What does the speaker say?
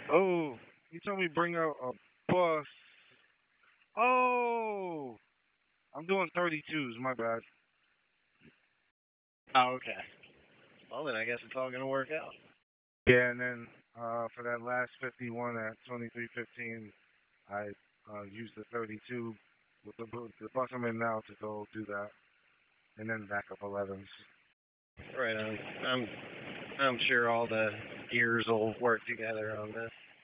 Oh, you told me bring out a bus. Oh, I'm doing 32s. My bad. Oh, okay. Well, then I guess it's all gonna work out. Yeah, and then for that last 51 at 23:15, I used the 32 with the bus I'm in now to go do that, and then backup 11s. Right on. I'm sure all the gears will work together on this.